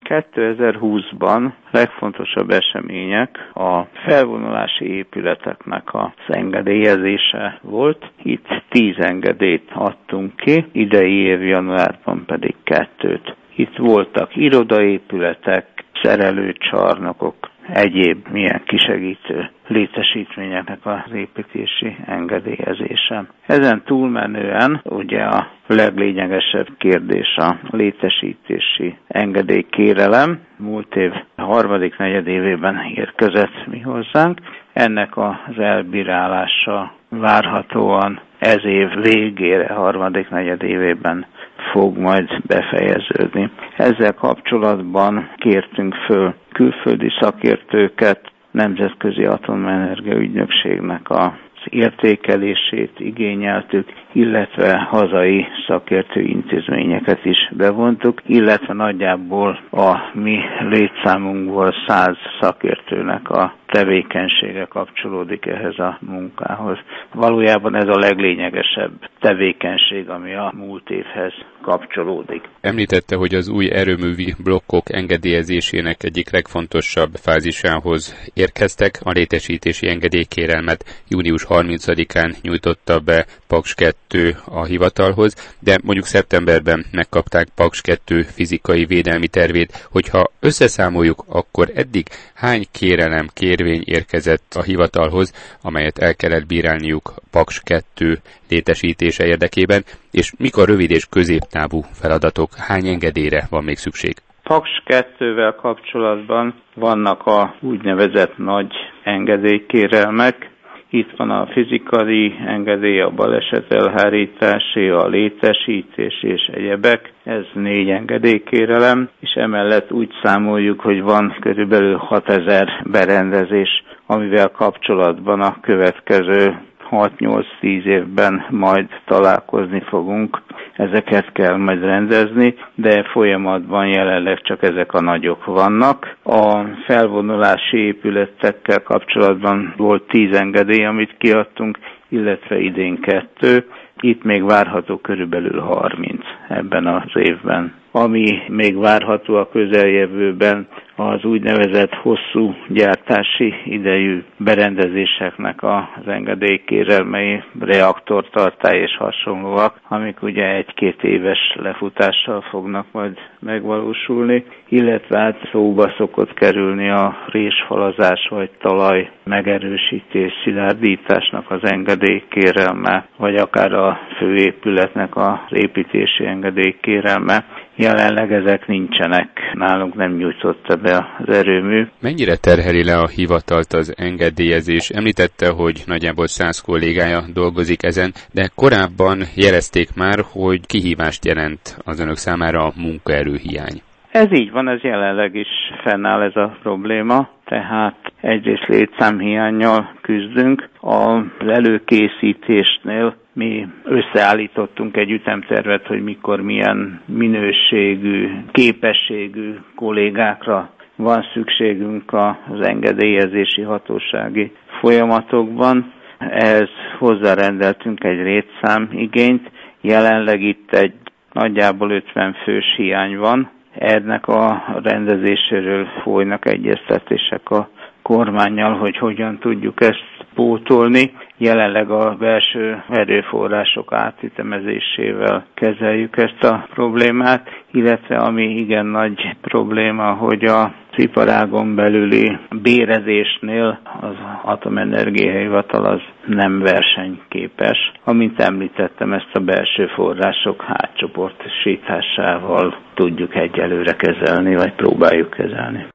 2020-ban legfontosabb események a felvonulási épületeknek az engedélyezése volt. Itt 10 engedélyt adtunk ki, idei év januárban pedig 2-t. Itt voltak irodaépületek, szerelőcsarnokok, egyéb milyen kisegítő létesítményeknek az építési engedélyezése. Ezen túlmenően ugye a leglényegesebb kérdés a létesítési engedélykérelem. Múlt év harmadik negyedévében érkezett mi hozzánk. Ennek az elbírálása várhatóan ez év végére, harmadik negyedévében fog majd befejeződni. Ezzel kapcsolatban kértünk föl külföldi szakértőket, Nemzetközi Atomenergia Ügynökségnek az értékelését igényeltük, illetve hazai szakértő intézményeket is bevontuk, illetve nagyjából a mi létszámunkból 100 szakértőnek a tevékenysége kapcsolódik ehhez a munkához. Valójában ez a leglényegesebb tevékenység, ami a múlt évhez kapcsolódik. Említette, hogy az új erőművi blokkok engedélyezésének egyik legfontosabb fázisához érkeztek. A létesítési engedélykérelmet június 30-án nyújtotta be Paks 2 a hivatalhoz, de mondjuk szeptemberben megkapták Paks 2 fizikai védelmi tervét. Hogyha összeszámoljuk, akkor eddig hány kérvény érkezett a hivatalhoz, amelyet el kellett bírálniuk Paks 2 létesítése érdekében, és mik a rövid és középtávú feladatok, hány engedélyre van még szükség? Paks 2-vel kapcsolatban vannak a úgynevezett nagy engedélykérelmek. Itt van a fizikai engedély, a balesetelhárítási, a létesítés és egyebek. Ez 4 engedélykérelem, és emellett úgy számoljuk, hogy van körülbelül 6000 berendezés, amivel kapcsolatban a következő 6-8-10 évben majd találkozni fogunk. Ezeket kell majd rendezni, de folyamatban jelenleg csak ezek a nagyok vannak. A felvonulási épületekkel kapcsolatban volt 10 engedély, amit kiadtunk, illetve idén 2. Itt még várható körülbelül 30 ebben az évben. Ami még várható a közeljövőben, az úgynevezett hosszú gyártási idejű berendezéseknek az engedélykérelmei, reaktortartály és hasonlóak, amik ugye 1-2 éves lefutással fognak majd megvalósulni, illetve hát szóba szokott kerülni a résfalazás vagy talaj megerősítés, szilárdításnak az engedélykérelme, vagy akár a főépületnek az építési engedélykérelme. Jelenleg ezek nincsenek, nálunk nem nyújtotta be az erőmű. Mennyire terheli le a hivatalt az engedélyezés? Említette, hogy nagyjából 100 kollégája dolgozik ezen, de korábban jelezték már, hogy kihívást jelent az önök számára a munkaerőhiány. Ez így van, ez jelenleg is fennáll ez a probléma, tehát egyrészt létszámhiánnyal küzdünk. Az előkészítésnél mi összeállítottunk egy ütemtervet, hogy mikor milyen minőségű, képességű kollégákra van szükségünk az engedélyezési hatósági folyamatokban. Ehhez hozzárendeltünk egy létszámigényt. Jelenleg itt egy nagyjából 50 fős hiány van. Ennek a rendezéséről folynak egyeztetések a kormánnyal, hogy hogyan tudjuk ezt pótolni. Jelenleg a belső erőforrások átütemezésével kezeljük ezt a problémát, illetve ami igen nagy probléma, hogy az iparágon belüli bérezésnél az Atomenergia Hivatal az nem versenyképes. Amint említettem, ezt a belső források átcsoportosításával tudjuk egyelőre kezelni, vagy próbáljuk kezelni.